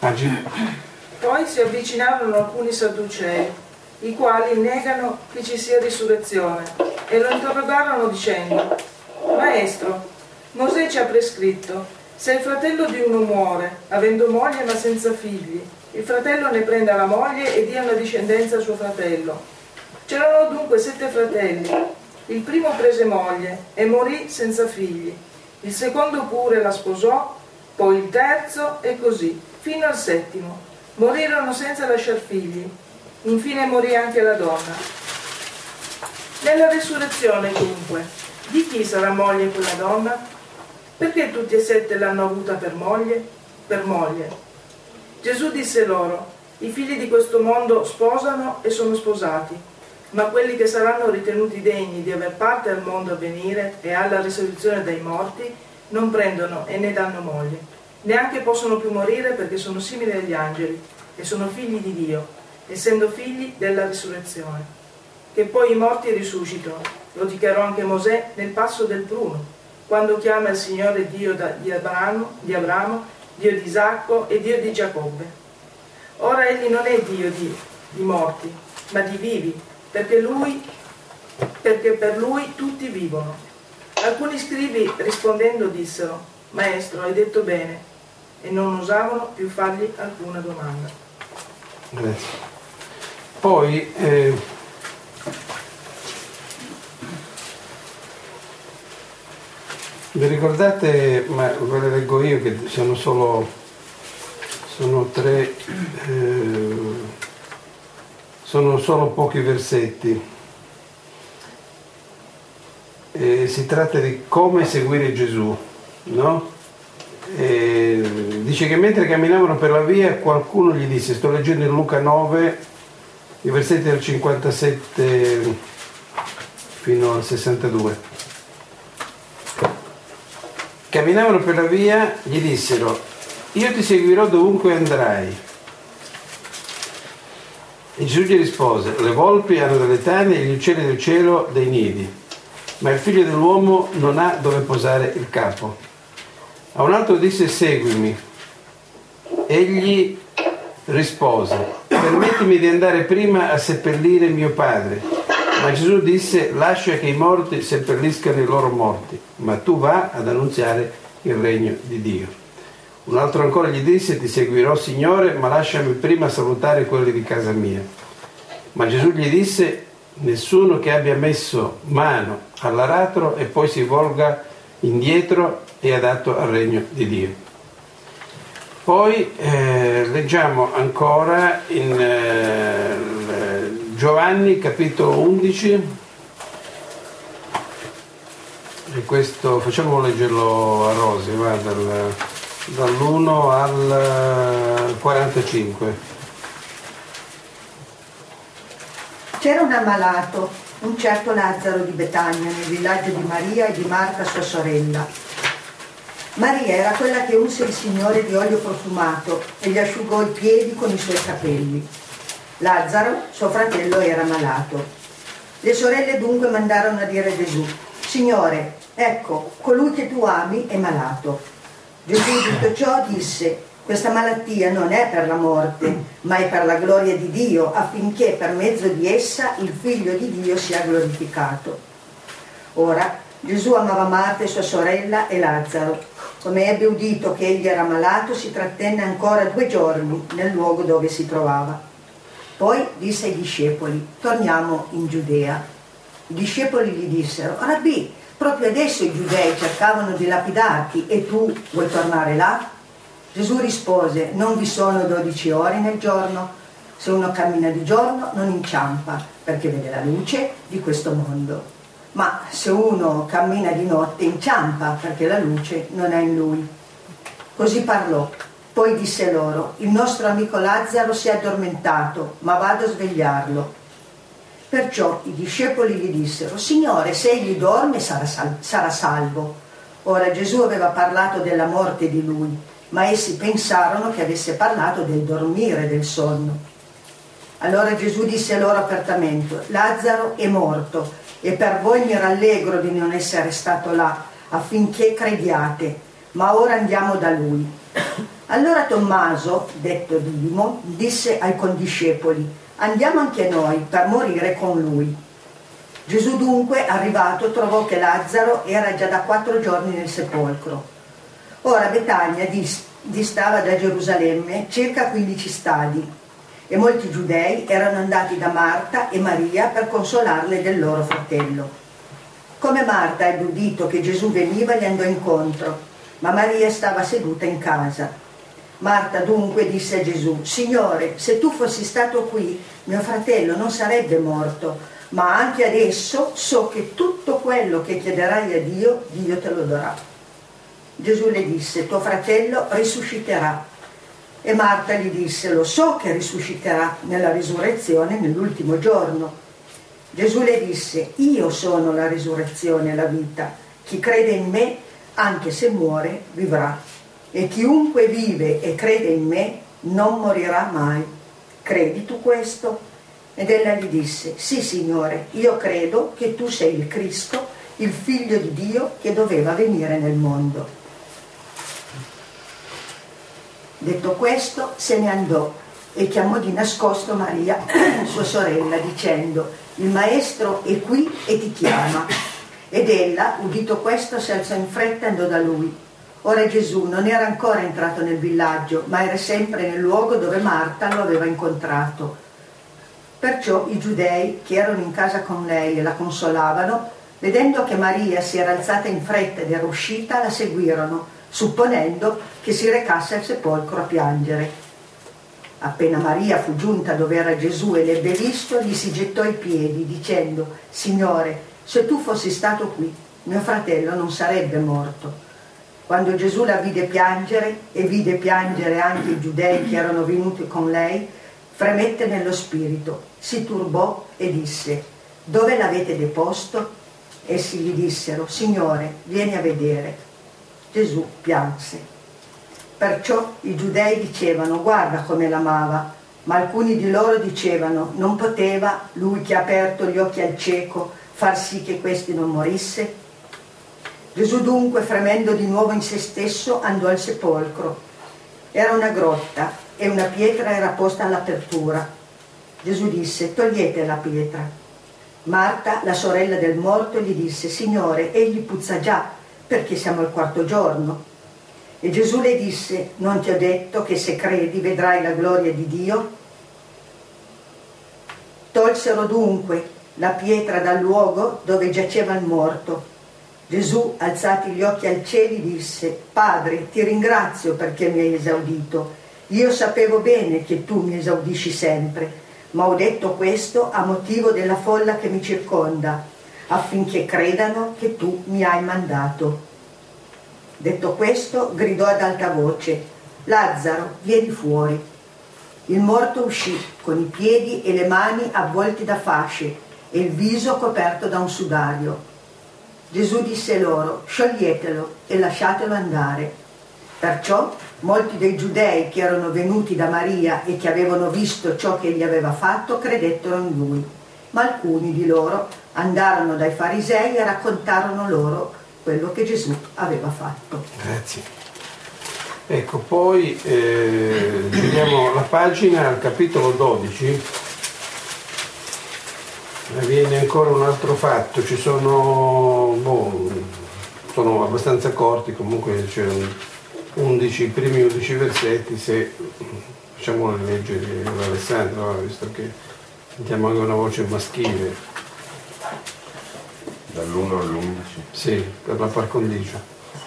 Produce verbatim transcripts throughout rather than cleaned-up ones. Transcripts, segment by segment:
Poi si avvicinarono alcuni sadducei, i quali negano che ci sia risurrezione, e lo interrogarono dicendo: Maestro, Mosè ci ha prescritto, se il fratello di uno muore, avendo moglie ma senza figli, il fratello ne prenda la moglie e dia una discendenza a suo fratello. C'erano dunque sette fratelli. Il primo prese moglie e morì senza figli. Il secondo pure la sposò, poi il terzo e così, fino al settimo. Morirono senza lasciar figli. Infine morì anche la donna. Nella risurrezione, dunque, di chi sarà moglie quella donna? Perché tutti e sette l'hanno avuta per moglie? Per moglie. Gesù disse loro: i figli di questo mondo sposano e sono sposati, ma quelli che saranno ritenuti degni di aver parte al mondo a venire e alla risurrezione dai morti non prendono e ne danno moglie. Neanche possono più morire perché sono simili agli angeli e sono figli di Dio, essendo figli della risurrezione. Che poi i morti risuscitano, lo dichiarò anche Mosè nel passo del pruno, quando chiama il Signore Dio di Abramo, di Abramo, Dio di Isacco e Dio di Giacobbe. Ora egli non è Dio di, di morti, ma di vivi, perché, lui, perché per lui tutti vivono. Alcuni scribi rispondendo dissero: Maestro, hai detto bene, e non osavano più fargli alcuna domanda. Grazie. Poi eh, vi ricordate, ma ve le leggo io che sono solo sono tre eh, sono solo pochi versetti. Eh, si tratta di come seguire Gesù, no? Eh, dice che mentre camminavano per la via qualcuno gli disse, sto leggendo in Luca nove, i versetti del cinquantasette fino al sessantadue. Camminavano per la via, gli dissero: io ti seguirò dovunque andrai. E Gesù gli rispose: le volpi hanno delle tane e gli uccelli del cielo dei nidi, ma il figlio dell'uomo non ha dove posare il capo. A un altro disse: seguimi. Egli rispose: permettimi di andare prima a seppellire mio padre. Ma Gesù disse: lascia che i morti seppelliscano i loro morti, ma tu va ad annunziare il regno di Dio. Un altro ancora gli disse: ti seguirò, Signore, ma lasciami prima salutare quelli di casa mia. Ma Gesù gli disse: nessuno che abbia messo mano all'aratro e poi si volga indietro è adatto al regno di Dio. Poi eh, leggiamo ancora in eh, Giovanni capitolo undici, e questo facciamo leggerlo a Rosy, va dal, dall'uno al quarantacinque. C'era un ammalato, un certo Lazzaro di Betania, nel villaggio di Maria e di Marta sua sorella. Maria era quella che unse il Signore di olio profumato e gli asciugò i piedi con i suoi capelli. Lazzaro, suo fratello, era malato. Le sorelle dunque mandarono a dire a Gesù: Signore, ecco, colui che tu ami è malato. Gesù udito ciò disse: questa malattia non è per la morte, ma è per la gloria di Dio, affinché per mezzo di essa il Figlio di Dio sia glorificato. Ora Gesù amava Marta e sua sorella e Lazzaro. Come ebbe udito che egli era malato, si trattenne ancora due giorni nel luogo dove si trovava. Poi disse ai discepoli: torniamo in Giudea. I discepoli gli dissero: Rabbì, proprio adesso i giudei cercavano di lapidarti e tu vuoi tornare là? Gesù rispose: non vi sono dodici ore nel giorno? Se uno cammina di giorno non inciampa, perché vede la luce di questo mondo. Ma se uno cammina di notte inciampa, perché la luce non è in lui. Così parlò. Poi disse loro: il nostro amico Lazzaro si è addormentato, ma vado a svegliarlo. Perciò i discepoli gli dissero: Signore, se egli dorme sarà, sal- sarà salvo. Ora Gesù aveva parlato della morte di lui, ma essi pensarono che avesse parlato del dormire, del sonno. Allora Gesù disse loro apertamente: Lazzaro è morto, e per voi mi rallegro di non essere stato là, affinché crediate, ma ora andiamo da lui. Allora Tommaso, detto Didimo, disse ai condiscepoli: andiamo anche noi per morire con lui. Gesù dunque, arrivato, trovò che Lazzaro era già da quattro giorni nel sepolcro. Ora Betania distava da Gerusalemme circa quindici stadi, e molti giudei erano andati da Marta e Maria per consolarle del loro fratello. Come Marta ebbe udito che Gesù veniva, gli andò incontro, ma Maria stava seduta in casa. Marta dunque disse a Gesù: Signore, se tu fossi stato qui, mio fratello non sarebbe morto, ma anche adesso so che tutto quello che chiederai a Dio, Dio te lo darà. Gesù le disse: tuo fratello risusciterà. E Marta gli disse: lo so che risusciterà nella risurrezione nell'ultimo giorno. Gesù le disse: io sono la risurrezione e la vita. Chi crede in me, anche se muore, vivrà. E chiunque vive e crede in me non morirà mai. Credi tu questo? Ed ella gli disse: sì, Signore, io credo che tu sei il Cristo, il Figlio di Dio che doveva venire nel mondo. Detto questo, se ne andò e chiamò di nascosto Maria, sua sorella, dicendo: il Maestro è qui e ti chiama. Ed ella, udito questo, si alzò in fretta e andò da lui. Ora Gesù non era ancora entrato nel villaggio, ma era sempre nel luogo dove Marta lo aveva incontrato. Perciò i giudei che erano in casa con lei e la consolavano, vedendo che Maria si era alzata in fretta ed era uscita, la seguirono, supponendo che si recasse al sepolcro a piangere. Appena Maria fu giunta dove era Gesù e l'ebbe visto, gli si gettò ai piedi, dicendo: Signore, se tu fossi stato qui, mio fratello non sarebbe morto. Quando Gesù la vide piangere e vide piangere anche i giudei che erano venuti con lei, fremette nello spirito, si turbò e disse: dove l'avete deposto? Essi gli dissero: Signore, vieni a vedere. Gesù pianse. Perciò i giudei dicevano: guarda come l'amava. Ma alcuni di loro dicevano: non poteva lui che ha aperto gli occhi al cieco far sì che questi non morisse? Gesù dunque, fremendo di nuovo in se stesso, andò al sepolcro. Era una grotta e una pietra era posta all'apertura. Gesù disse: togliete la pietra. Marta, la sorella del morto, gli disse: Signore, egli puzza già, perché siamo al quarto giorno. E Gesù le disse: non ti ho detto che se credi vedrai la gloria di Dio? Tolsero dunque la pietra dal luogo dove giaceva il morto. Gesù, alzati gli occhi al cielo, disse: Padre, ti ringrazio perché mi hai esaudito. Io sapevo bene che tu mi esaudisci sempre, ma ho detto questo a motivo della folla che mi circonda, affinché credano che tu mi hai mandato. Detto questo, gridò ad alta voce: Lazzaro, vieni fuori. Il morto uscì con i piedi e le mani avvolti da fasce e il viso coperto da un sudario. Gesù disse loro: scioglietelo e lasciatelo andare. Perciò molti dei giudei che erano venuti da Maria e che avevano visto ciò che egli aveva fatto credettero in lui, ma alcuni di loro andarono dai farisei e raccontarono loro quello che Gesù aveva fatto. Grazie. Ecco, poi eh, giriamo la pagina al capitolo dodici. Avviene ancora un altro fatto, ci sono, boh, sono abbastanza corti, comunque c'è undici, i primi undici versetti, se facciamo le leggi di Alessandro, visto che sentiamo anche una voce maschile. Dall'uno all'undici? Sì, per la par condicio.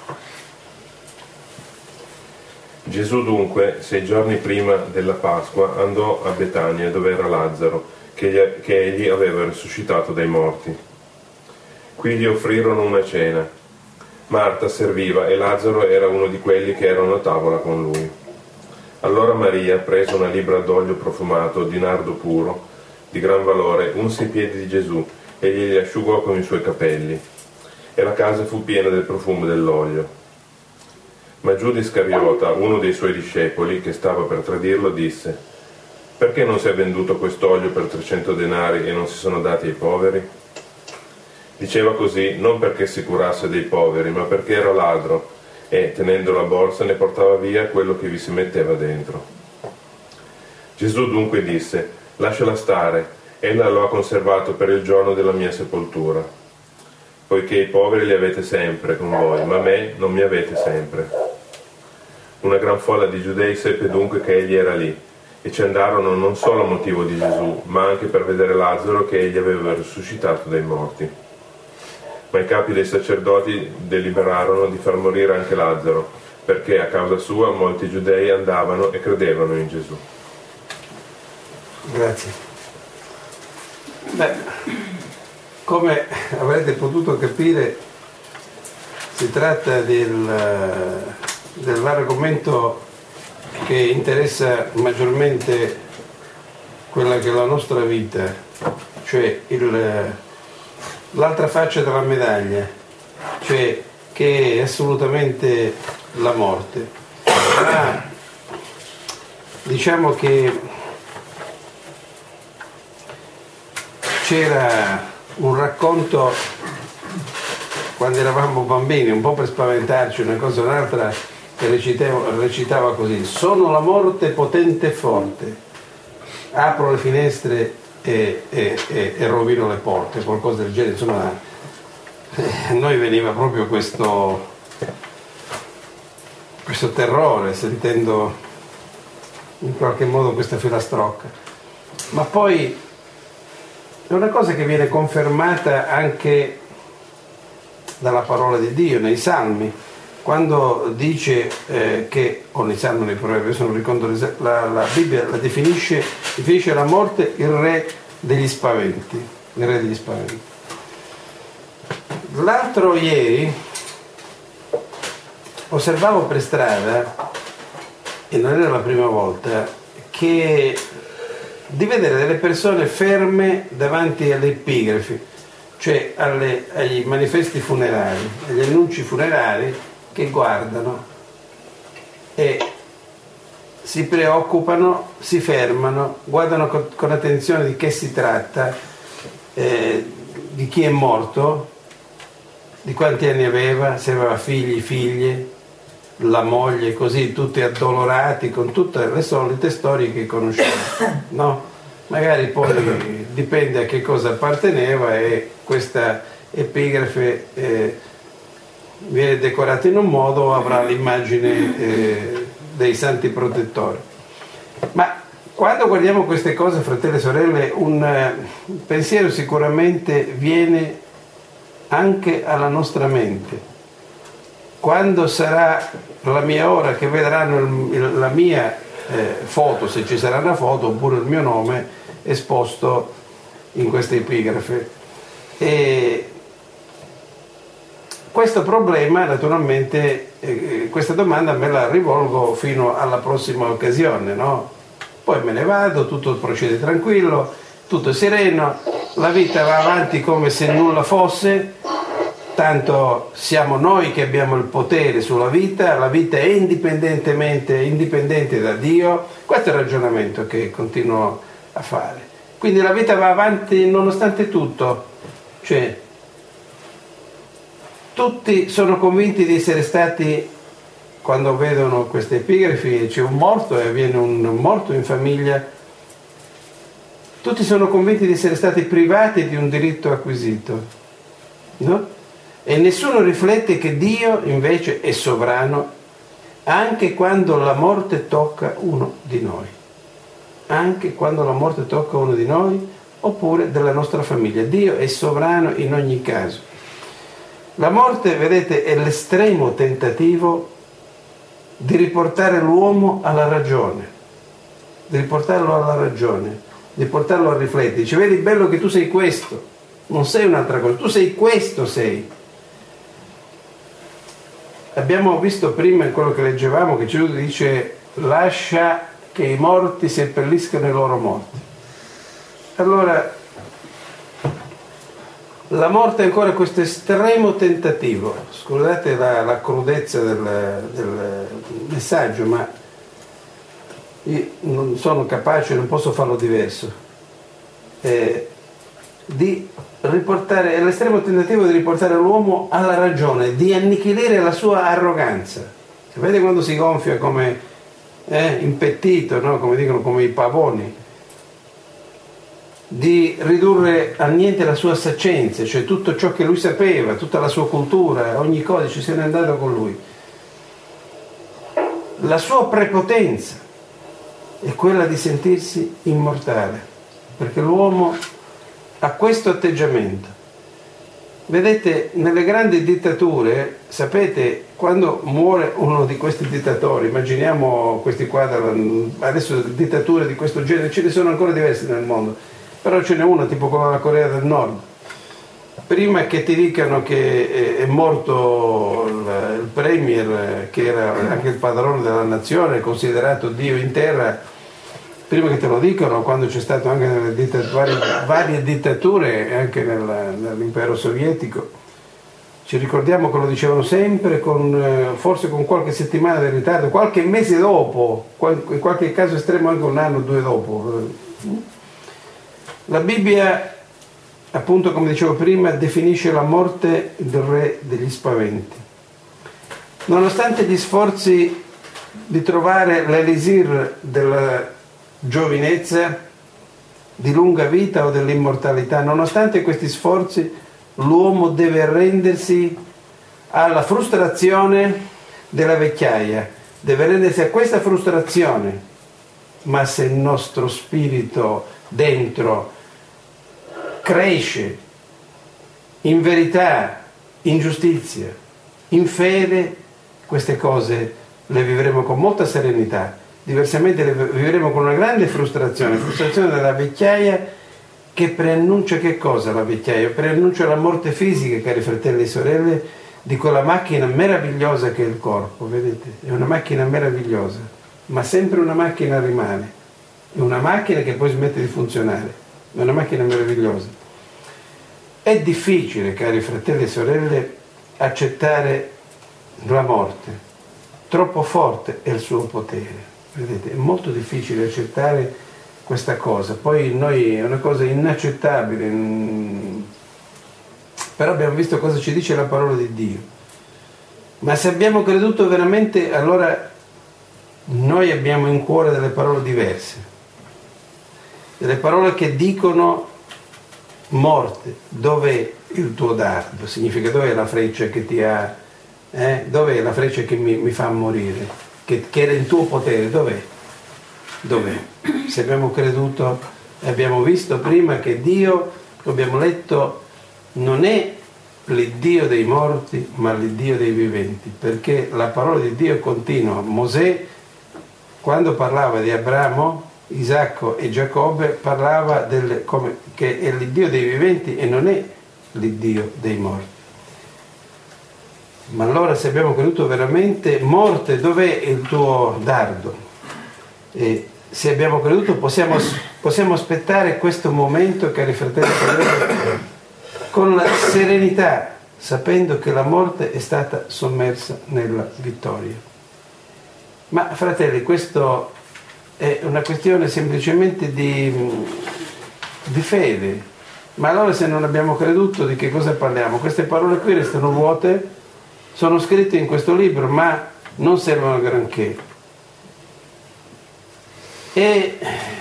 Gesù dunque, sei giorni prima della Pasqua, andò a Betania dove era Lazzaro, che egli aveva risuscitato dai morti. Qui gli offrirono una cena. Marta serviva e Lazzaro era uno di quelli che erano a tavola con lui. Allora Maria prese una libbra d'olio profumato di nardo puro, di gran valore, unse i piedi di Gesù e glieli asciugò con i suoi capelli. E la casa fu piena del profumo dell'olio. Ma Giuda Iscariota, uno dei suoi discepoli, che stava per tradirlo, disse: perché non si è venduto quest'olio per trecento denari e non si sono dati ai poveri? Diceva così non perché si curasse dei poveri, ma perché era ladro e, tenendo la borsa, ne portava via quello che vi si metteva dentro. Gesù dunque disse: lasciala stare, ella lo ha conservato per il giorno della mia sepoltura, poiché i poveri li avete sempre con voi, ma me non mi avete sempre. Una gran folla di giudei seppe dunque che egli era lì, e ci andarono non solo a motivo di Gesù, ma anche per vedere Lazzaro che egli aveva risuscitato dai morti. Ma i capi dei sacerdoti deliberarono di far morire anche Lazzaro, perché a causa sua molti giudei andavano e credevano in Gesù. Grazie. Beh, come avrete potuto capire, si tratta del, dell'argomento che interessa maggiormente quella che è la nostra vita, cioè il, l'altra faccia della medaglia, cioè che è assolutamente la morte. Ma diciamo che c'era un racconto quando eravamo bambini, un po' per spaventarci, una cosa o un'altra, che recitava, recitava così: sono la morte potente e forte, apro le finestre e, e, e, e rovino le porte, qualcosa del genere. Insomma, a noi veniva proprio questo, questo terrore sentendo in qualche modo questa filastrocca. Ma poi è una cosa che viene confermata anche dalla parola di Dio nei Salmi, quando dice eh, che, o nei Salmi, nei Proverbi, adesso non ricordo, la, la Bibbia la definisce, definisce la morte il re degli spaventi, il re degli spaventi. L'altro ieri osservavo per strada, e non era la prima volta, che di vedere delle persone ferme davanti alle epigrafi, cioè alle, agli manifesti funerari, agli annunci funerari, che guardano e si preoccupano, si fermano, guardano con, con attenzione di che si tratta, eh, di chi è morto, di quanti anni aveva, se aveva figli, figlie, la moglie, così, tutti addolorati con tutte le solite storie che conosciamo, no? Magari poi dipende a che cosa apparteneva e questa epigrafe eh, viene decorata in un modo o avrà l'immagine eh, dei santi protettori. Ma quando guardiamo queste cose, fratelli e sorelle, un uh, pensiero sicuramente viene anche alla nostra mente. Quando sarà la mia ora che vedranno il, il, la mia eh, foto, se ci sarà una foto, oppure il mio nome esposto in questa epigrafe. E questo problema, naturalmente, eh, questa domanda me la rivolgo fino alla prossima occasione, no? Poi me ne vado, tutto procede tranquillo, tutto sereno, la vita va avanti come se nulla fosse, tanto siamo noi che abbiamo il potere sulla vita, la vita è indipendentemente indipendente da Dio. Questo è il ragionamento che continuo a fare. Quindi la vita va avanti nonostante tutto, cioè tutti sono convinti di essere stati, quando vedono queste epigrafi, c'è un morto e avviene un morto in famiglia, tutti sono convinti di essere stati privati di un diritto acquisito, no? E nessuno riflette che Dio invece è sovrano anche quando la morte tocca uno di noi, anche quando la morte tocca uno di noi oppure della nostra famiglia. Dio è sovrano in ogni caso. La morte, vedete, è l'estremo tentativo di riportare l'uomo alla ragione, di riportarlo alla ragione, di portarlo a riflettere. Dice: vedi, bello che tu sei questo, non sei un'altra cosa, tu sei questo, sei. Abbiamo visto prima in quello che leggevamo che Gesù dice: lascia che i morti seppelliscano i loro morti. Allora, la morte è ancora questo estremo tentativo. Scusate la, la crudezza del, del messaggio, ma io non sono capace, non posso farlo diverso. Eh, di riportare, è l'estremo tentativo di riportare l'uomo alla ragione, di annichilire la sua arroganza. Sapete quando si gonfia come eh, impettito, no? Come dicono, come i pavoni, di ridurre a niente la sua saccenza, cioè tutto ciò che lui sapeva, tutta la sua cultura, ogni codice se n'è andato con lui. La sua prepotenza è quella di sentirsi immortale, perché l'uomo ha questo atteggiamento. Vedete, nelle grandi dittature, sapete, quando muore uno di questi dittatori, immaginiamo questi qua, adesso dittature di questo genere, ce ne sono ancora diverse nel mondo, però ce n'è una tipo quella della Corea del Nord. Prima che ti dicano che è morto il premier, che era anche il padrone della nazione, considerato Dio in terra, prima che te lo dicano, quando c'è stato anche nelle dittature, varie, varie dittature, anche nel, nell'impero sovietico, ci ricordiamo che lo dicevano sempre, con, forse con qualche settimana di ritardo, qualche mese dopo, in qualche caso estremo anche un anno o due dopo. La Bibbia, appunto, come dicevo prima, definisce la morte del re degli spaventi. Nonostante gli sforzi di trovare l'elisir della giovinezza, di lunga vita o dell'immortalità, nonostante questi sforzi, l'uomo deve arrendersi alla frustrazione della vecchiaia, deve arrendersi a questa frustrazione. Ma se il nostro spirito dentro cresce in verità, in giustizia, in fede, queste cose le vivremo con molta serenità. Diversamente le vivremo con una grande frustrazione, frustrazione della vecchiaia, che preannuncia che cosa la vecchiaia? Preannuncia la morte fisica, cari fratelli e sorelle, di quella macchina meravigliosa che è il corpo, vedete? È una macchina meravigliosa, ma sempre una macchina rimane. È una macchina che poi smette di funzionare, è una macchina meravigliosa. È difficile, cari fratelli e sorelle, accettare la morte, troppo forte è il suo potere. Vedete, è molto difficile accettare questa cosa, poi noi è una cosa inaccettabile, però abbiamo visto cosa ci dice la parola di Dio. Ma se abbiamo creduto veramente, allora noi abbiamo in cuore delle parole diverse, delle parole che dicono: morte, dov'è il tuo dardo? Significa, dov'è la freccia che ti ha, eh? Dov'è la freccia che mi, mi fa morire? Che, che era in tuo potere, dov'è? Dov'è? Se abbiamo creduto e abbiamo visto prima che Dio, abbiamo letto, non è l'Iddio dei morti, ma l'Iddio dei viventi, perché la parola di Dio continua. Mosè, quando parlava di Abramo, Isacco e Giacobbe, parlava del, come, che è l'Iddio dei viventi e non è l'Iddio dei morti. Ma allora, se abbiamo creduto veramente, morte, dov'è il tuo dardo? E se abbiamo creduto, possiamo, possiamo aspettare questo momento, cari fratelli e sorelle, con la serenità, sapendo che la morte è stata sommersa nella vittoria. Ma fratelli, questo è una questione semplicemente di, di fede. Ma allora, se non abbiamo creduto, di che cosa parliamo? Queste parole qui restano vuote, sono scritte in questo libro, ma non servono a granché. E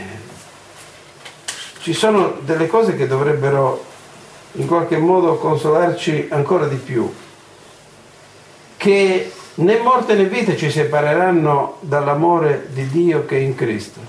ci sono delle cose che dovrebbero in qualche modo consolarci ancora di più, che né morte né vita ci separeranno dall'amore di Dio che è in Cristo.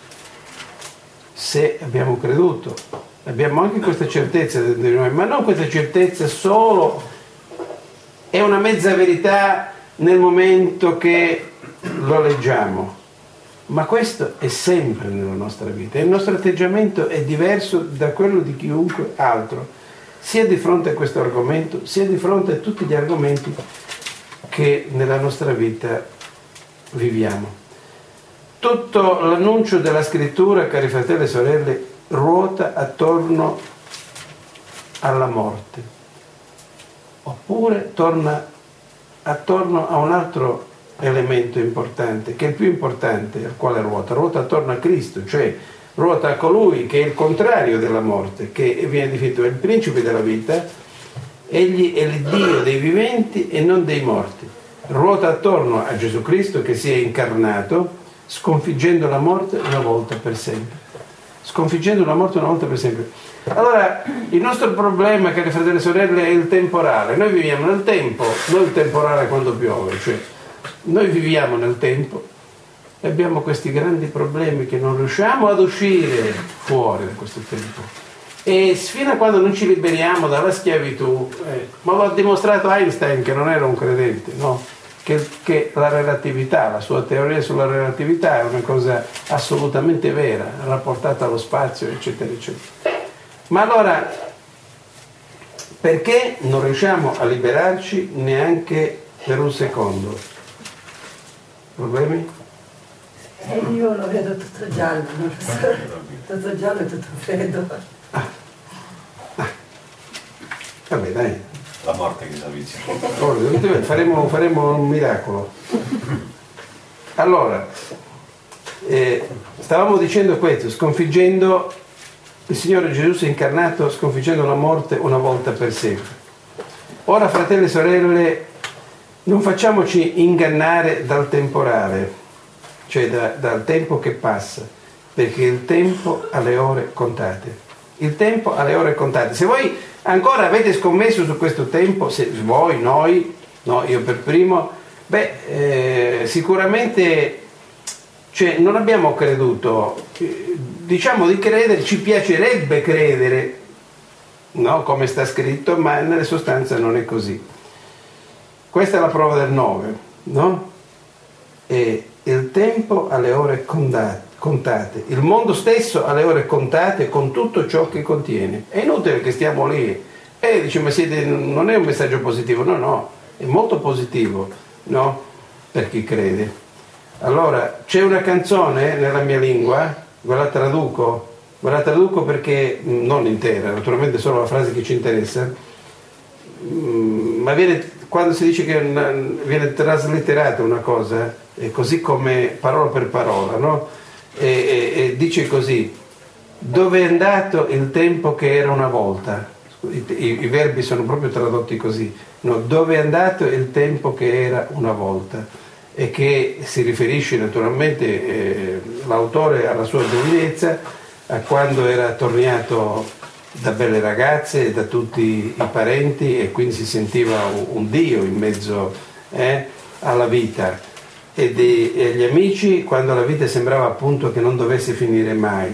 Se abbiamo creduto, abbiamo anche questa certezza dentro di noi, ma non questa certezza solo, è una mezza verità nel momento che lo leggiamo, ma questo è sempre nella nostra vita. Il nostro atteggiamento è diverso da quello di chiunque altro, sia di fronte a questo argomento, sia di fronte a tutti gli argomenti che nella nostra vita viviamo. Tutto l'annuncio della scrittura, cari fratelli e sorelle, ruota attorno alla morte. Oppure torna attorno a un altro elemento importante, che è il più importante, al quale ruota, ruota attorno a Cristo, cioè ruota a colui che è il contrario della morte, che viene definito il principe della vita. Egli è il Dio dei viventi e non dei morti. Ruota attorno a Gesù Cristo che si è incarnato, sconfiggendo la morte una volta per sempre. Sconfiggendo la morte una volta per sempre. Allora, il nostro problema, cari fratelli e sorelle, è il temporale. Noi viviamo nel tempo, non il temporale quando piove, cioè noi viviamo nel tempo e abbiamo questi grandi problemi che non riusciamo ad uscire fuori da questo tempo. E fino a quando non ci liberiamo dalla schiavitù, eh, ma lo ha dimostrato Einstein, che non era un credente, no? Che, che la relatività, la sua teoria sulla relatività è una cosa assolutamente vera, rapportata allo spazio, eccetera, eccetera. Ma allora, perché non riusciamo a liberarci neanche per un secondo? Problemi? Eh, io lo vedo tutto giallo, non lo so. Tutto giallo e tutto freddo. Ah. Ah. Vabbè, dai. La morte che si avvicina. Oh, faremo, faremo un miracolo. Allora, eh, stavamo dicendo questo, sconfiggendo il Signore Gesù si è incarnato, sconfiggendo la morte una volta per sempre. Ora, fratelli e sorelle, non facciamoci ingannare dal temporale, cioè da, dal tempo che passa, perché il tempo ha le ore contate. Il tempo ha le ore contate. Se voi ancora avete scommesso su questo tempo, se voi, noi, no, io per primo, beh, eh, sicuramente cioè, non abbiamo creduto, eh, diciamo di credere, ci piacerebbe credere, no, come sta scritto, ma nella sostanza non è così. Questa è la prova del nove, no? E il tempo ha le ore contate, il mondo stesso ha le ore contate con tutto ciò che contiene. È inutile che stiamo lì e dice, ma siete, non è un messaggio positivo, no, no, è molto positivo, no, per chi crede. Allora, c'è una canzone nella mia lingua, ve la traduco, ve la traduco perché, non intera, naturalmente solo la frase che ci interessa, ma viene, quando si dice che una, viene traslitterata una cosa, è così come parola per parola, no? E, e, e dice così: dove è andato il tempo che era una volta? I, i, i verbi sono proprio tradotti così, no? Dove è andato il tempo che era una volta? E che si riferisce naturalmente eh, l'autore alla sua giovinezza, a quando era tornato da belle ragazze e da tutti i parenti e quindi si sentiva un, un dio in mezzo eh, alla vita, e, di, e gli amici quando la vita sembrava appunto che non dovesse finire mai.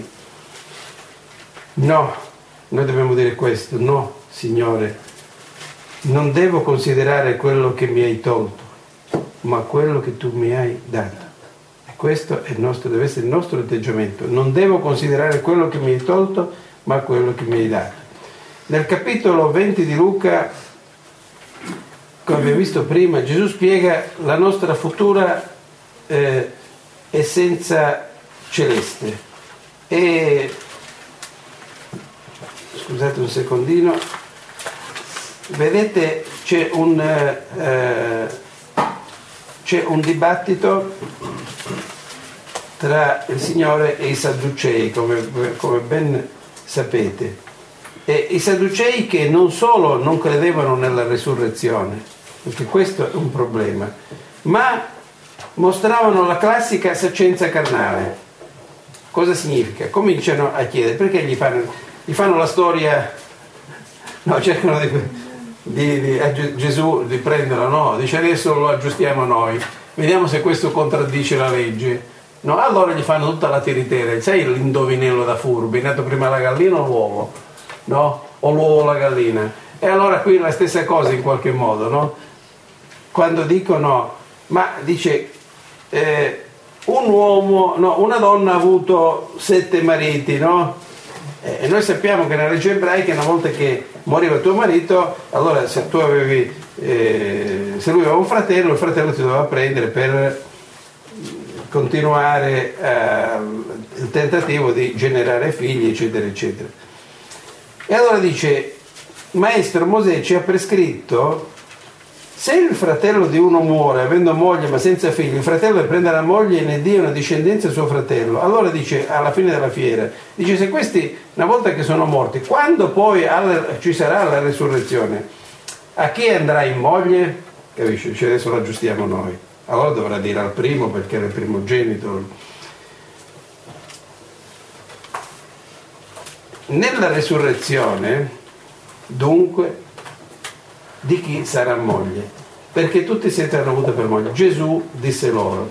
No, noi dobbiamo dire questo: no, Signore, non devo considerare quello che mi hai tolto, ma quello che tu mi hai dato. E questo è il nostro, deve essere il nostro atteggiamento. Non devo considerare quello che mi hai tolto, ma quello che mi hai dato. Nel capitolo venti di Luca, come abbiamo visto prima, Gesù spiega la nostra futura eh, essenza celeste. E scusate un secondino, vedete c'è un eh, c'è un dibattito tra il Signore e i Sadducei, come, come ben sapete. E i Sadducei che non solo non credevano nella resurrezione, perché questo è un problema, ma mostravano la classica sapienza carnale. Cosa significa? Cominciano a chiedere perché gli fanno, gli fanno la storia, no, cercano di... Di, di, a Gesù di prenderlo, no, dice adesso lo aggiustiamo noi, vediamo se questo contraddice la legge, no, allora gli fanno tutta la tiritera, sai l'indovinello da furbi, è nato prima la gallina o l'uovo, no, o l'uovo o la gallina, e allora qui la stessa cosa in qualche modo, no, quando dicono, ma dice eh, un uomo, no, una donna ha avuto sette mariti, no, e noi sappiamo che nella legge ebraica una volta che moriva tuo marito, allora se tu avevi eh, se lui aveva un fratello, il fratello ti doveva prendere per continuare eh, il tentativo di generare figli, eccetera eccetera. E allora dice: Maestro, Mosè ci ha prescritto Se il fratello di uno muore avendo moglie ma senza figli, il fratello prende la moglie e ne dia una discendenza a suo fratello. Allora dice, alla fine della fiera, dice, se questi una volta che sono morti, quando poi alla, ci sarà la resurrezione, a chi andrà in moglie? Capisci? Dice, adesso lo aggiustiamo noi. Allora dovrà dire al primo, perché era il primogenito. Nella resurrezione, dunque, di chi sarà moglie? Perché tutti siete avuti per moglie. Gesù disse loro: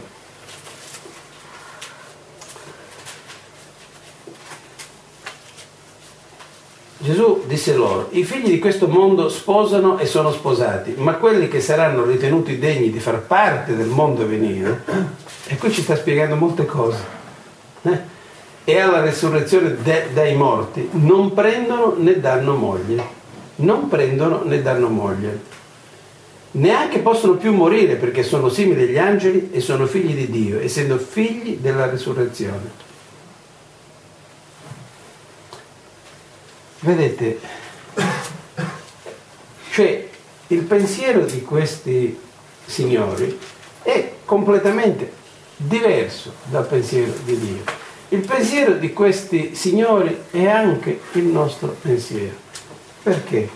Gesù disse loro: i figli di questo mondo sposano e sono sposati, ma quelli che saranno ritenuti degni di far parte del mondo a venire, e qui ci sta spiegando molte cose, eh? e alla resurrezione de- dai morti, non prendono né danno moglie. Non prendono né danno moglie. Neanche possono più morire, perché sono simili agli angeli e sono figli di Dio, essendo figli della risurrezione. Vedete, cioè il pensiero di questi signori è completamente diverso dal pensiero di Dio. Il pensiero di questi signori è anche il nostro pensiero. Perché?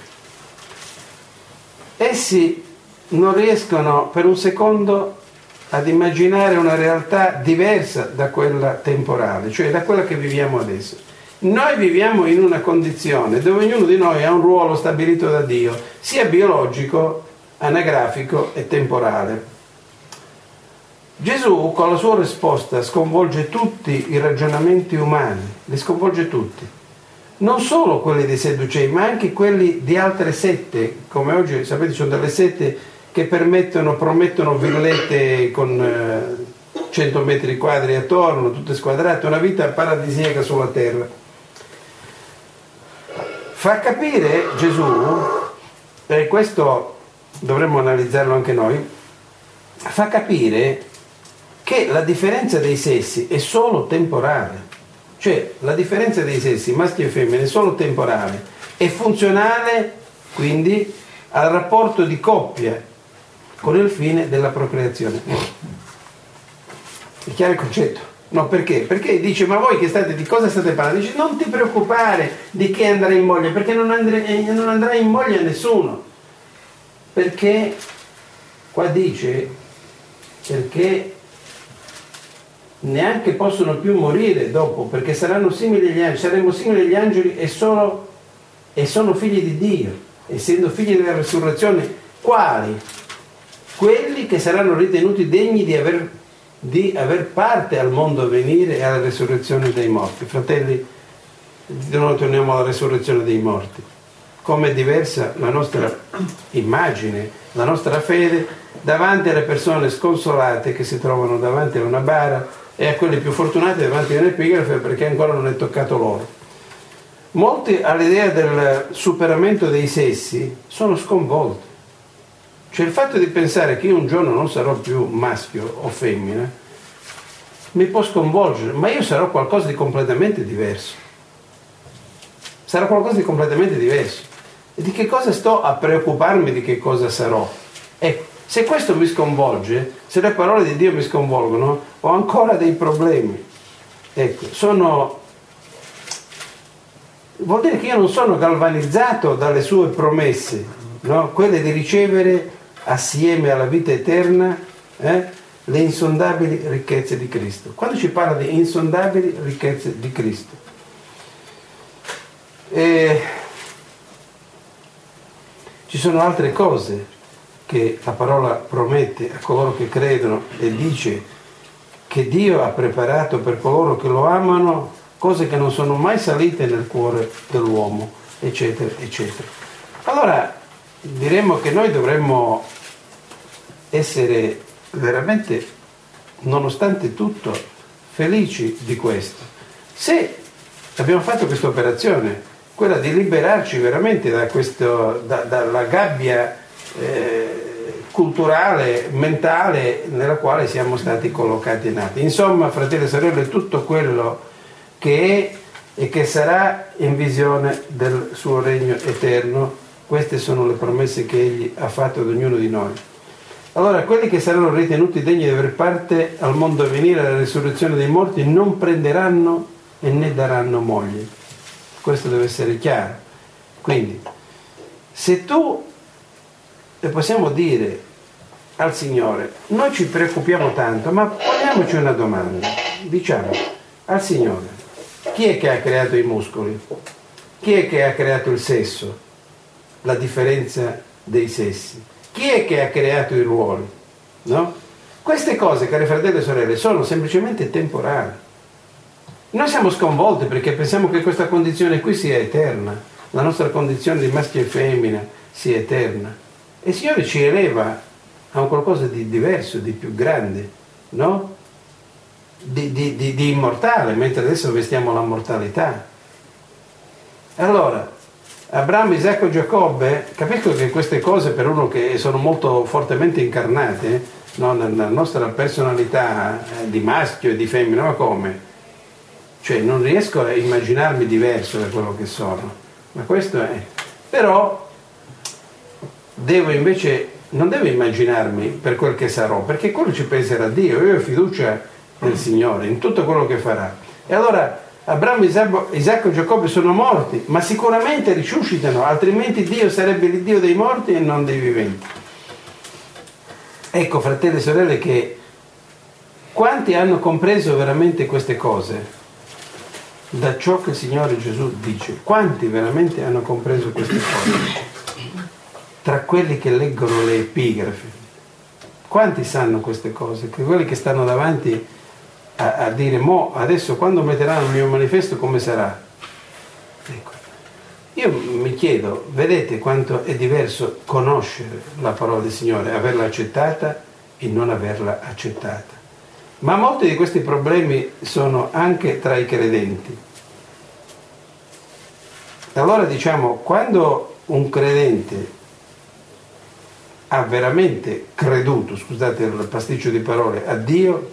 Essi non riescono per un secondo ad immaginare una realtà diversa da quella temporale, cioè da quella che viviamo adesso. Noi viviamo in una condizione dove ognuno di noi ha un ruolo stabilito da Dio, sia biologico, anagrafico e temporale. Gesù con la sua risposta sconvolge tutti i ragionamenti umani, li sconvolge tutti. Non solo quelli dei Sadducei, ma anche quelli di altre sette, come oggi sapete ci sono delle sette che permettono, promettono villette con eh, cento metri quadri attorno, tutte squadrate, una vita paradisiaca sulla terra. Fa capire Gesù, e questo dovremmo analizzarlo anche noi, fa capire che la differenza dei sessi è solo temporale. Cioè la differenza dei sessi, maschi e femmine, è solo temporale, è funzionale quindi al rapporto di coppia con il fine della procreazione. È chiaro il concetto? No, perché? Perché dice, ma voi che state, di cosa state parlando? Dice, non ti preoccupare di chi andrà in moglie, perché non, andre, non andrà in moglie a nessuno. Perché, qua dice, perché neanche possono più morire dopo, perché saranno simili agli angeli, saremo simili agli angeli e sono, e sono figli di Dio, essendo figli della risurrezione. Quali? Quelli che saranno ritenuti degni di aver, di aver parte al mondo a venire e alla risurrezione dei morti. Fratelli, di nuovo torniamo alla risurrezione dei morti. Come è diversa la nostra immagine, la nostra fede davanti alle persone sconsolate che si trovano davanti a una bara, e a quelli più fortunati davanti all'epigrafe, perché ancora non è toccato loro. Molti all'idea del superamento dei sessi sono sconvolti. Cioè il fatto di pensare che io un giorno non sarò più maschio o femmina mi può sconvolgere, ma io sarò qualcosa di completamente diverso. Sarà qualcosa di completamente diverso. E di che cosa sto a preoccuparmi di che cosa sarò? Ecco, se questo mi sconvolge, se le parole di Dio mi sconvolgono, ho ancora dei problemi. Ecco, sono... vuol dire che io non sono galvanizzato dalle sue promesse, no? Quelle di ricevere assieme alla vita eterna eh, le insondabili ricchezze di Cristo. Quando ci parla di insondabili ricchezze di Cristo, e ci sono altre cose che la parola promette a coloro che credono, e dice che Dio ha preparato per coloro che lo amano cose che non sono mai salite nel cuore dell'uomo, eccetera, eccetera. Allora diremmo che noi dovremmo essere veramente, nonostante tutto, felici di questo. Se abbiamo fatto questa operazione, quella di liberarci veramente da questo, da, dalla gabbia eh, culturale, mentale nella quale siamo stati collocati e nati. Insomma, fratelli e sorelle, tutto quello che è e che sarà in visione del suo regno eterno Queste sono le promesse che Egli ha fatto ad ognuno di noi. Allora, quelli che saranno ritenuti degni di aver parte al mondo a venire, alla risurrezione dei morti, non prenderanno e né daranno moglie. Questo deve essere chiaro. Quindi, se tu, e possiamo dire al Signore, noi ci preoccupiamo tanto, ma poniamoci una domanda. Diciamo al Signore, chi è che ha creato i muscoli? Chi è che ha creato il sesso? La differenza dei sessi? Chi è che ha creato i ruoli? No? Queste cose, cari fratelli e sorelle, sono semplicemente temporali. Noi siamo sconvolti perché pensiamo che questa condizione qui sia eterna, la nostra condizione di maschio e femmina sia eterna. E il Signore ci eleva a un qualcosa di diverso, di più grande, no? Di, di, di, di immortale, mentre adesso vestiamo la mortalità. Allora, Abramo, Isacco e Giacobbe, capisco che queste cose per uno che sono molto fortemente incarnate, no, nella nostra personalità di maschio e di femmina, ma come? Cioè non riesco a immaginarmi diverso da quello che sono, ma questo è. Però devo invece, non devo immaginarmi per quel che sarò, perché quello ci penserà Dio. Io ho fiducia nel Signore, in tutto quello che farà. E allora Abramo, Isacco e Giacobbe sono morti, ma sicuramente risuscitano, altrimenti Dio sarebbe il Dio dei morti e non dei viventi. Ecco, fratelli e sorelle, che quanti hanno compreso veramente queste cose da ciò che il Signore Gesù dice? Quanti veramente hanno compreso queste cose? Tra quelli che leggono le epigrafi, quanti sanno queste cose? Che quelli che stanno davanti A, a dire, mo adesso quando metteranno il mio manifesto come sarà? Ecco. Io mi chiedo, vedete quanto è diverso conoscere la parola del Signore, averla accettata e non averla accettata. Ma molti di questi problemi sono anche tra i credenti. Allora diciamo, quando un credente ha veramente creduto, scusate il pasticcio di parole, a Dio,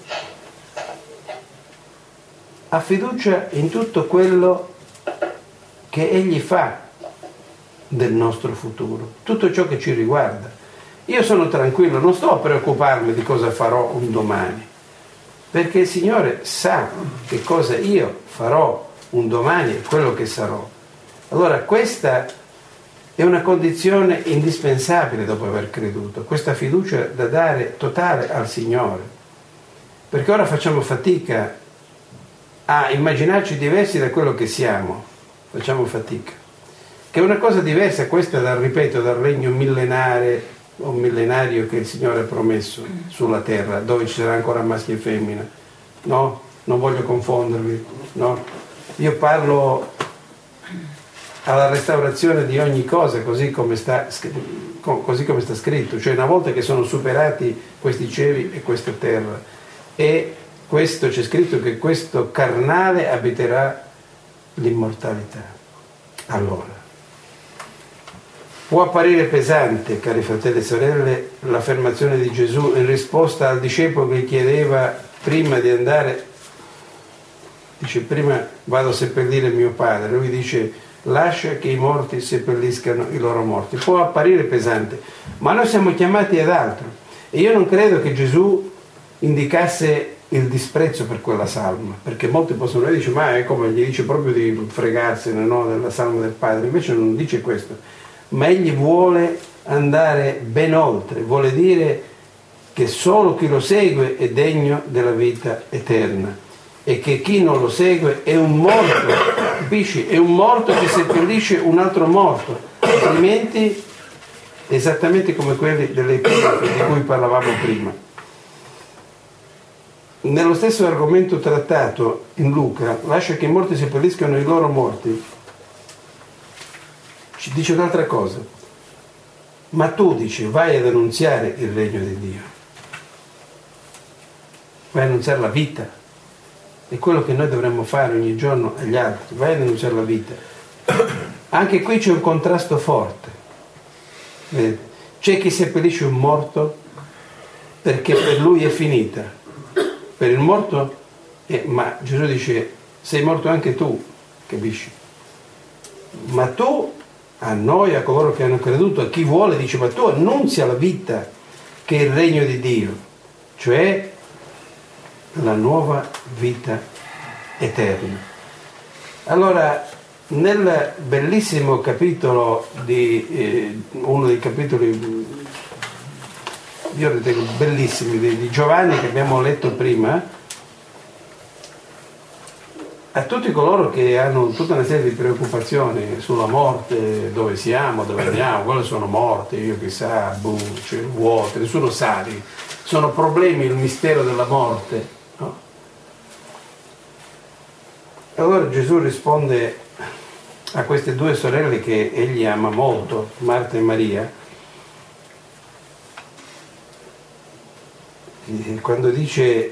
ha fiducia in tutto quello che Egli fa del nostro futuro, tutto ciò che ci riguarda. Io sono tranquillo, non sto a preoccuparmi di cosa farò un domani, perché il Signore sa che cosa io farò un domani e quello che sarò. Allora questa è una condizione indispensabile dopo aver creduto, questa fiducia da dare totale al Signore, perché ora facciamo fatica a immaginarci diversi da quello che siamo, facciamo fatica, che è una cosa diversa questa dal, ripeto, dal regno millenare o millenario che il Signore ha promesso sulla terra, dove ci sarà ancora maschio e femmina, no? Non voglio confondervi, no? Io parlo alla restaurazione di ogni cosa così come sta, così come sta scritto, cioè una volta che sono superati questi cieli e questa terra, e questo c'è scritto che questo carnale abiterà l'immortalità. Allora, può apparire pesante, cari fratelli e sorelle, l'affermazione di Gesù in risposta al discepolo che chiedeva prima di andare, dice prima vado a seppellire mio padre, lui dice lascia che i morti seppelliscano i loro morti. Può apparire pesante, ma noi siamo chiamati ad altro, e io non credo che Gesù indicasse il disprezzo per quella salma, perché molti possono dire, ma è come gli dice proprio di fregarsene, no, della salma del Padre. Invece non dice questo, ma egli vuole andare ben oltre, vuole dire che solo chi lo segue è degno della vita eterna e che chi non lo segue è un morto, capisci? È un morto che seppellisce un altro morto, altrimenti esattamente come quelli delle epigrafi di cui parlavamo prima. Nello stesso argomento trattato in Luca, lascia che i morti seppelliscano i loro morti, ci dice un'altra cosa. Ma tu, dice, vai ad annunziare il regno di Dio, vai ad annunziare la vita, è quello che noi dovremmo fare ogni giorno agli altri, vai ad annunziare la vita. Anche qui c'è un contrasto forte, vedete? C'è chi seppellisce un morto perché per lui è finita. Per il morto, eh, ma Gesù dice, sei morto anche tu, capisci? Ma tu a noi, a coloro che hanno creduto, a chi vuole, dice: ma tu annunzia la vita che è il regno di Dio, cioè la nuova vita eterna. Allora, nel bellissimo capitolo di eh, uno dei capitoli, io ritengo bellissimi, di, di Giovanni, che abbiamo letto prima, a tutti coloro che hanno tutta una serie di preoccupazioni sulla morte, dove siamo, dove andiamo, quelli sono morti, io chissà, buh, cioè, vuote, nessuno sa, sono problemi, il mistero della morte, no? Allora Gesù risponde a queste due sorelle che egli ama molto, Marta e Maria, quando dice,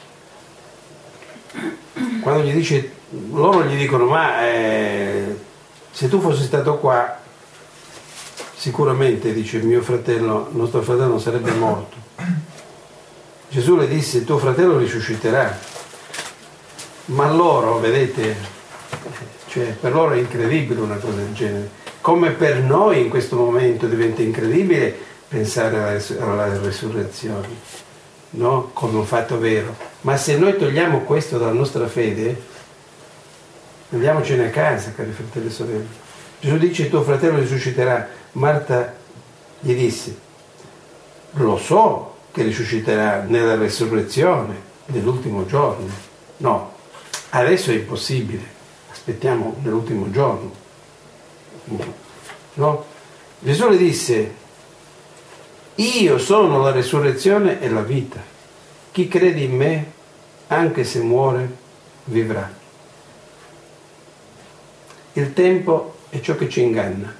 quando gli dice, loro gli dicono: ma eh, se tu fossi stato qua, sicuramente, dice, mio fratello, nostro fratello non sarebbe morto. Gesù le disse: tuo fratello risusciterà. Ma loro, vedete, cioè per loro è incredibile una cosa del genere, come per noi in questo momento diventa incredibile pensare alla, alla resurrezione, no? Come un fatto vero. Ma se noi togliamo questo dalla nostra fede, andiamocene a casa, cari fratelli e sorelle. Gesù dice: tuo fratello risusciterà. Marta gli disse: lo so che risusciterà nella resurrezione dell'ultimo giorno. No, adesso è impossibile, aspettiamo nell'ultimo giorno, no? Gesù le disse: io sono la resurrezione e la vita, chi crede in me, anche se muore, vivrà. Il tempo è ciò che ci inganna.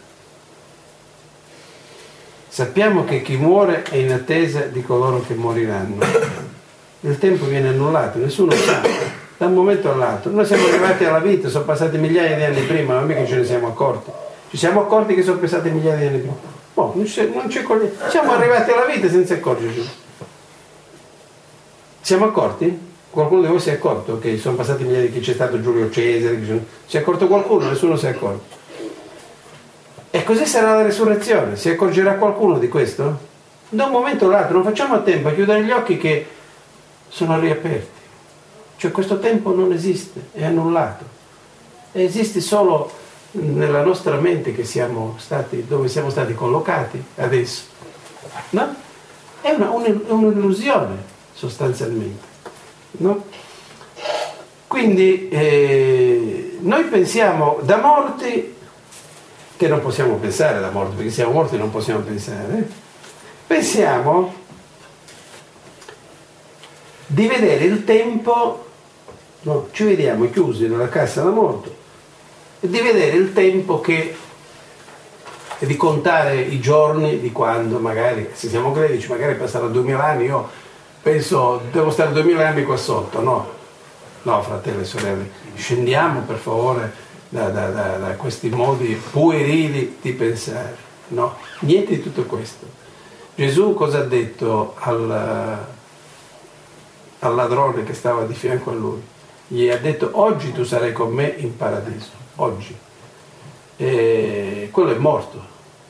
Sappiamo che chi muore è in attesa di coloro che moriranno. Il tempo viene annullato, nessuno sa, da un momento all'altro. Noi siamo arrivati alla vita, sono passati migliaia di anni prima, ma mica ce ne siamo accorti. Ci siamo accorti che sono passati migliaia di anni prima. Oh, non c'è, non c'è cogli... Siamo arrivati alla vita senza accorgerci. Siamo accorti? Qualcuno di voi si è accorto che sono passati migliaia di... che c'è stato Giulio Cesare? Sono... Si è accorto qualcuno? Nessuno si è accorto. E così sarà la resurrezione. Si accorgerà qualcuno di questo? Da un momento all'altro, non facciamo a tempo a chiudere gli occhi che sono riaperti. Cioè questo tempo non esiste, è annullato. Esiste solo nella nostra mente che siamo stati, dove siamo stati collocati adesso. No? È una, un'illusione sostanzialmente. No? Quindi eh, noi pensiamo da morti, che non possiamo pensare da morti, perché siamo morti e non possiamo pensare, pensiamo di vedere il tempo, no, ci vediamo chiusi nella cassa da morto, e di vedere il tempo che, e di contare i giorni di quando magari, se siamo credici, magari passarono duemila anni, io penso devo stare duemila anni qua sotto, no? No, fratelli e sorelle, scendiamo per favore Da, da, da, da questi modi puerili di pensare, no? Niente di tutto questo. Gesù cosa ha detto al, al ladrone che stava di fianco a lui? Gli ha detto: oggi tu sarai con me in paradiso, oggi. E quello è morto.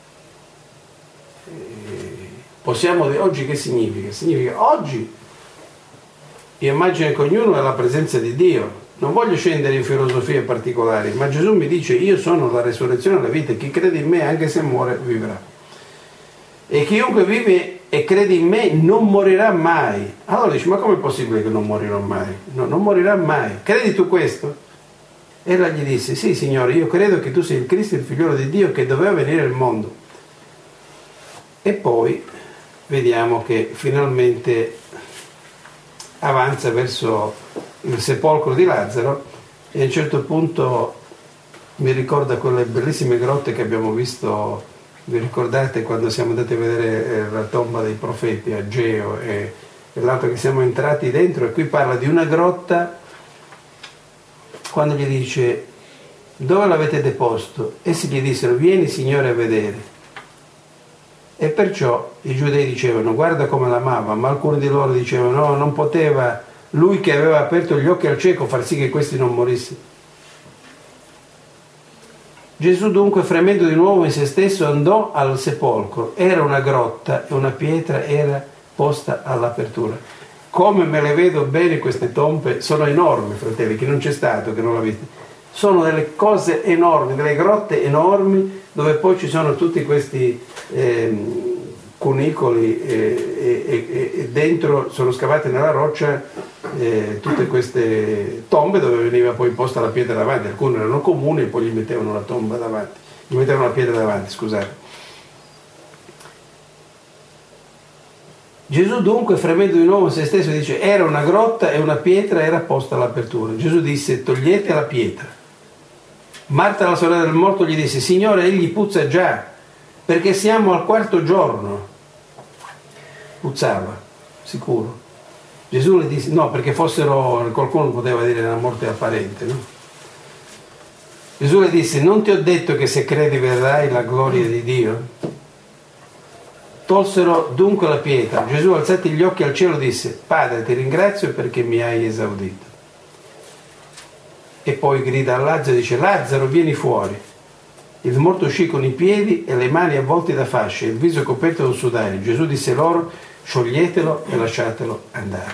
E possiamo dire oggi che significa? Significa oggi, io immagino che ognuno è la presenza di Dio. Non voglio scendere in filosofie particolari, ma Gesù mi dice: io sono la resurrezione e la vita, chi crede in me anche se muore vivrà. E chiunque vive e crede in me non morirà mai. Allora dici: ma com'è possibile che non morirò mai? No, non morirà mai. Credi tu questo? Ella gli disse: sì, Signore, io credo che tu sei il Cristo, il figliolo di Dio che doveva venire al mondo. E poi vediamo che finalmente avanza verso il sepolcro di Lazzaro e a un certo punto mi ricorda quelle bellissime grotte che abbiamo visto, vi ricordate quando siamo andati a vedere la tomba dei profeti a Geo e, e l'altro che siamo entrati dentro, e qui parla di una grotta quando gli dice: dove l'avete deposto? Essi gli dissero: vieni Signore a vedere. E perciò i giudei dicevano: guarda come l'amava, ma alcuni di loro dicevano: no, non poteva lui che aveva aperto gli occhi al cieco far sì che questi non morissero. Gesù dunque, fremendo di nuovo in se stesso, andò al sepolcro. Era una grotta e una pietra era posta all'apertura. Come me le vedo bene queste tombe, sono enormi, fratelli, chi non c'è stato, che non l'ha vista. Sono delle cose enormi, delle grotte enormi, dove poi ci sono tutti questi eh, cunicoli e, e, e, e dentro sono scavate nella roccia eh, tutte queste tombe dove veniva poi posta la pietra davanti. Alcune erano comuni e poi gli mettevano la tomba davanti, gli mettevano la pietra davanti, scusate. Gesù dunque, fremendo di nuovo in se stesso, dice: era una grotta e una pietra era posta all'apertura. Gesù disse: togliete la pietra. Marta, la sorella del morto, gli disse: Signore, egli puzza già, perché siamo al quarto giorno. Puzzava, sicuro. Gesù le disse: no, perché fossero, qualcuno poteva dire una morte apparente, no? Gesù le disse: non ti ho detto che se credi vedrai la gloria di Dio? Tolsero dunque la pietra. Gesù, alzati gli occhi al cielo, disse: Padre, ti ringrazio perché mi hai esaudito. E poi grida a Lazzaro e dice: Lazzaro, vieni fuori. Il morto uscì con i piedi e le mani avvolte da fasce, il viso coperto da un sudario. Gesù disse loro: scioglietelo e lasciatelo andare.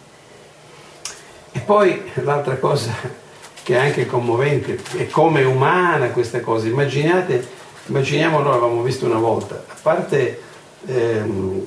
E poi l'altra cosa che è anche commovente e come umana questa cosa, immaginate, immaginiamo, noi l'avevamo visto una volta, a parte ehm,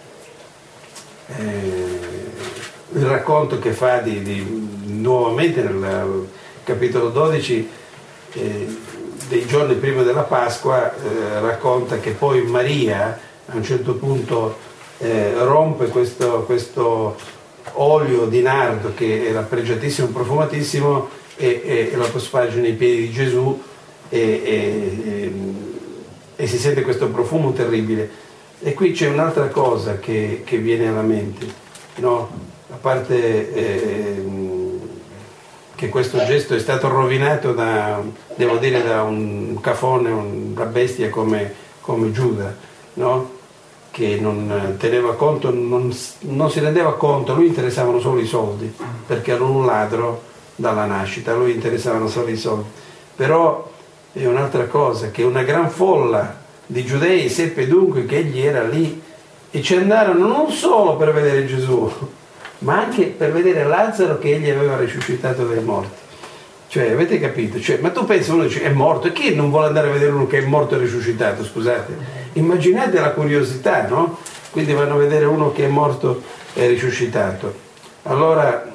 eh, il racconto che fa di, di nuovamente nel capitolo dodici eh, dei giorni prima della Pasqua, eh, racconta che poi Maria a un certo punto eh, rompe questo, questo olio di nardo che era pregiatissimo, profumatissimo, e, e, e lo sparge nei piedi di Gesù e, e, e, e si sente questo profumo terribile. E qui c'è un'altra cosa che, che viene alla mente, no? A parte eh, che questo gesto è stato rovinato da, devo dire, da un cafone, una bestia come, come Giuda, no? Che non teneva conto, non, non si rendeva conto, a lui interessavano solo i soldi, perché era un ladro dalla nascita, a lui interessavano solo i soldi. Però è un'altra cosa, che una gran folla di giudei seppe dunque che egli era lì e ci andarono non solo per vedere Gesù, ma anche per vedere Lazzaro che egli aveva risuscitato dai morti. Cioè, avete capito? Cioè, ma tu pensi, uno dice è morto, e chi non vuole andare a vedere uno che è morto e risuscitato? Scusate, immaginate la curiosità, no? Quindi vanno a vedere uno che è morto e risuscitato. Allora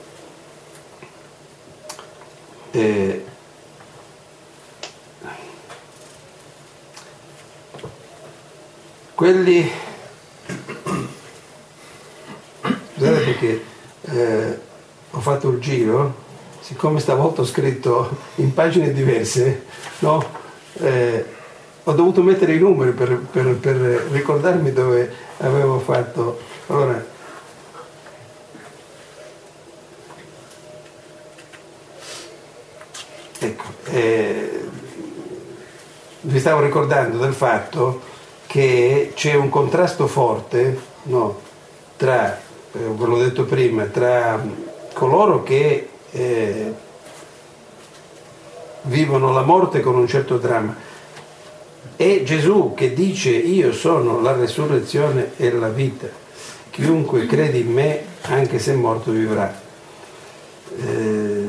eh, quelli, scusate perché eh, ho fatto il giro, siccome stavolta ho scritto in pagine diverse, no? Eh, ho dovuto mettere i numeri per, per, per ricordarmi dove avevo fatto. Allora, ecco, eh, vi stavo ricordando del fatto che c'è un contrasto forte, no, tra, eh, ve l'ho detto prima, tra coloro che eh, vivono la morte con un certo dramma e Gesù che dice: io sono la resurrezione e la vita, chiunque crede in me anche se morto vivrà. Eh,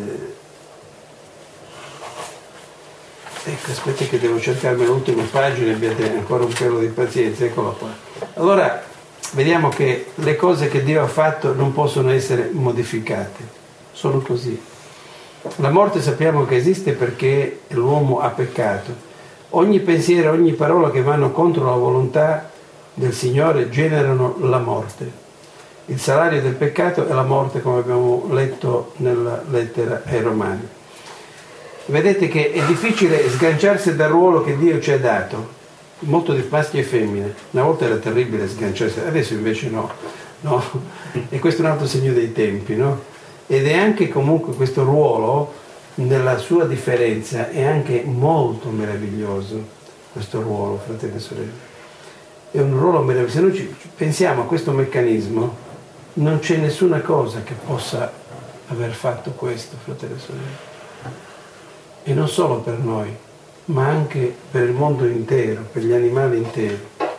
ecco, aspetta che devo cercarmi l'ultima pagina, abbiate ancora un pelo di pazienza, eccola qua. Allora vediamo che le cose che Dio ha fatto non possono essere modificate, sono così. La morte sappiamo che esiste perché l'uomo ha peccato. Ogni pensiero, ogni parola che vanno contro la volontà del Signore generano la morte. Il salario del peccato è la morte, come abbiamo letto nella lettera ai Romani. Vedete che è difficile sganciarsi dal ruolo che Dio ci ha dato, molto di maschi e femmine. Una volta era terribile sganciarsi, adesso invece no, no? E questo è un altro segno dei tempi, no? Ed è anche comunque questo ruolo, nella sua differenza, è anche molto meraviglioso, questo ruolo, fratelli e sorelle. È un ruolo meraviglioso. Se noi ci pensiamo a questo meccanismo, non c'è nessuna cosa che possa aver fatto questo, fratelli e sorelle. E non solo per noi, ma anche per il mondo intero, per gli animali interi.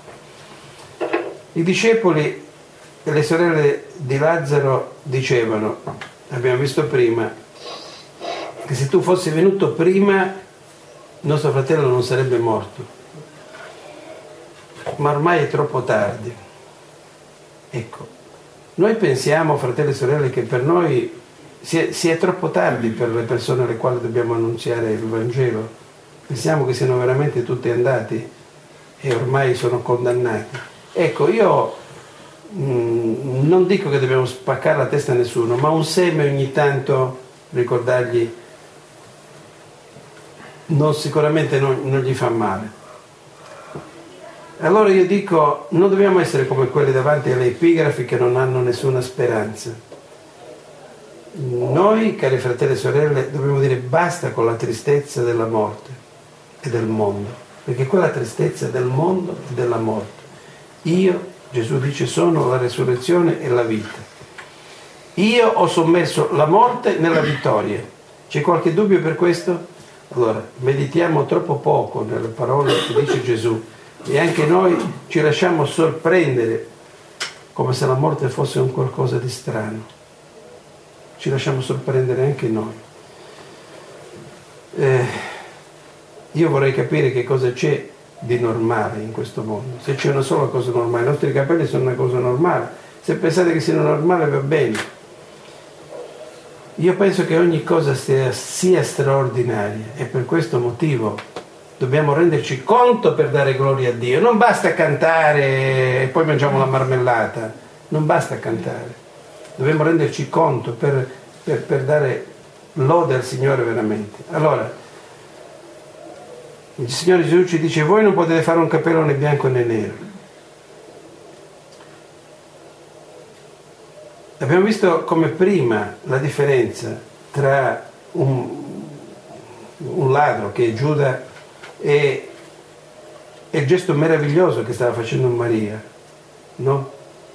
I discepoli e le sorelle di Lazzaro dicevano, abbiamo visto prima, che se tu fossi venuto prima, il nostro fratello non sarebbe morto. Ma ormai è troppo tardi. Ecco, noi pensiamo, fratelli e sorelle, che per noi sia, sia troppo tardi per le persone alle quali dobbiamo annunziare il Vangelo. Pensiamo che siano veramente tutti andati e ormai sono condannati. Ecco, io mh, non dico che dobbiamo spaccare la testa a nessuno, ma un seme ogni tanto ricordargli non, sicuramente non, non gli fa male. Allora io dico, non dobbiamo essere come quelli davanti alle epigrafi che non hanno nessuna speranza. Noi, cari fratelli e sorelle, dobbiamo dire basta con la tristezza della morte e del mondo, perché quella tristezza del mondo e della morte. Io, Gesù dice, sono la resurrezione e la vita. Io ho sommerso la morte nella vittoria. C'è qualche dubbio per questo? Allora, meditiamo troppo poco nelle parole che dice Gesù e anche noi ci lasciamo sorprendere come se la morte fosse un qualcosa di strano. Ci lasciamo sorprendere anche noi. Eh, io vorrei capire che cosa c'è di normale in questo mondo. Se c'è una sola cosa normale, i nostri capelli sono una cosa normale. Se pensate che siano normale va bene. Io penso che ogni cosa sia, sia straordinaria e per questo motivo dobbiamo renderci conto per dare gloria a Dio. Non basta cantare e poi mangiamo la marmellata, non basta cantare. Dobbiamo renderci conto per, per, per dare lode al Signore veramente. Allora, il Signore Gesù ci dice, voi non potete fare un capello né bianco né nero. Abbiamo visto come prima la differenza tra un, un ladro che è Giuda e, e il gesto meraviglioso che stava facendo Maria, no?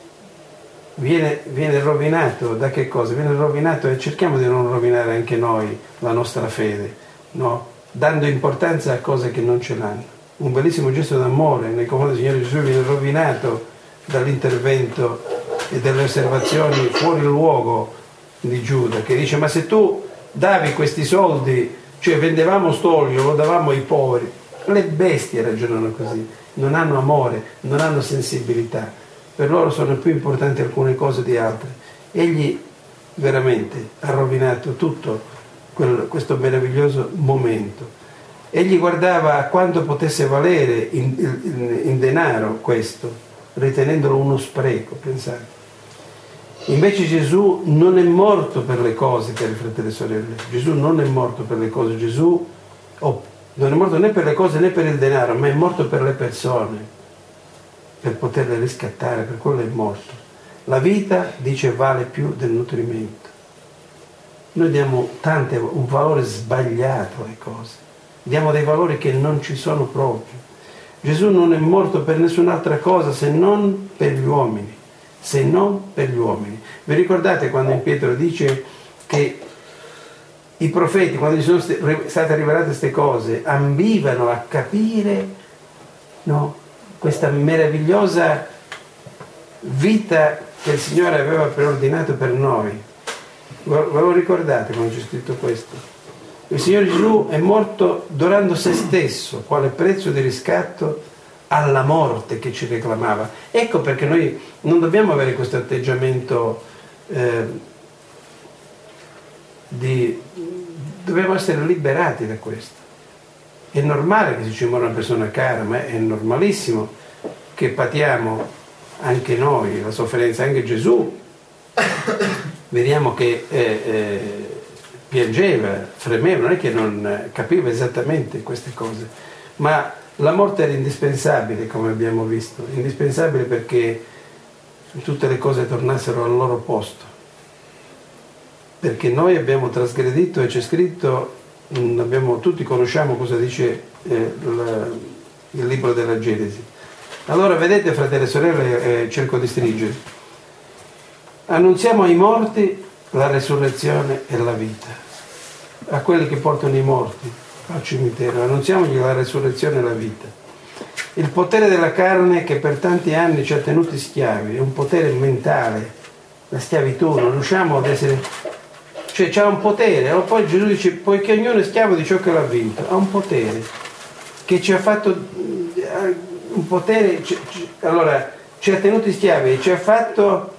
Viene, viene rovinato da che cosa? Viene rovinato, e cerchiamo di non rovinare anche noi la nostra fede, no? Dando importanza a cose che non ce l'hanno. Un bellissimo gesto d'amore nei confronti del Signore Gesù viene rovinato dall'intervento e delle osservazioni fuori luogo di Giuda, che dice, ma se tu davi questi soldi, cioè vendevamo st'olio, lo davamo ai poveri. Le bestie ragionano così, non hanno amore, non hanno sensibilità, per loro sono più importanti alcune cose di altre. Egli veramente ha rovinato tutto quel, questo meraviglioso momento. Egli guardava a quanto potesse valere in, in, in denaro questo, ritenendolo uno spreco, pensate. Invece Gesù non è morto per le cose, cari fratelli e sorelle. Gesù non è morto per le cose, Gesù oh, non è morto né per le cose né per il denaro, ma è morto per le persone, per poterle riscattare, per quello è morto. La vita, dice, vale più del nutrimento. Noi diamo tante, un valore sbagliato alle cose, diamo dei valori che non ci sono proprio. Gesù non è morto per nessun'altra cosa se non per gli uomini, se non per gli uomini. Vi ricordate quando in Pietro dice che i profeti, quando gli sono state rivelate queste cose, ambivano a capire, no, questa meravigliosa vita che il Signore aveva preordinato per noi? Ve lo ricordate quando c'è scritto questo? Il Signore Gesù è morto donando se stesso, quale prezzo di riscatto alla morte che ci reclamava. Ecco perché noi non dobbiamo avere questo atteggiamento eh, di... dobbiamo essere liberati da questo. È normale che se ci muore una persona cara, ma è normalissimo che patiamo anche noi la sofferenza. Anche Gesù vediamo che eh, eh, piangeva, fremeva, non è che non capiva esattamente queste cose, ma la morte era indispensabile, come abbiamo visto, indispensabile perché tutte le cose tornassero al loro posto, perché noi abbiamo trasgredito e c'è scritto, abbiamo, tutti conosciamo cosa dice eh, la, il libro della Genesi. Allora vedete, fratelli e sorelle, eh, cerco di stringere, annunziamo ai morti la resurrezione e la vita, a quelli che portano i morti al cimitero, annunziamogli la resurrezione e la vita. Il potere della carne che per tanti anni ci ha tenuti schiavi è un potere mentale, la schiavitù, non riusciamo ad essere, cioè c'ha un potere, o poi Gesù dice poiché ognuno è schiavo di ciò che l'ha vinto, ha un potere che ci ha fatto un potere, allora ci ha tenuti schiavi e ci ha fatto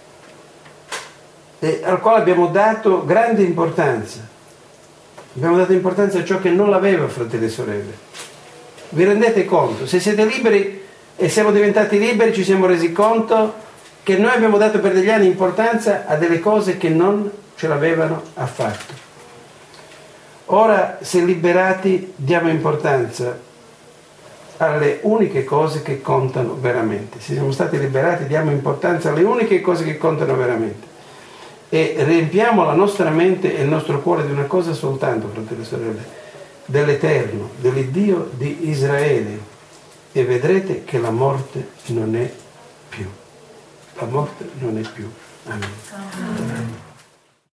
eh, al quale abbiamo dato grande importanza. Abbiamo dato importanza a ciò che non l'aveva, fratelli e sorelle. Vi rendete conto? Se siete liberi e siamo diventati liberi, ci siamo resi conto che noi abbiamo dato per degli anni importanza a delle cose che non ce l'avevano affatto. Ora, se liberati, diamo importanza alle uniche cose che contano veramente. Se siamo stati liberati, diamo importanza alle uniche cose che contano veramente. E riempiamo la nostra mente e il nostro cuore di una cosa soltanto, fratelli e sorelle, dell'Eterno, dell'Iddio di Israele, e vedrete che la morte non è più. La morte non è più. Amen.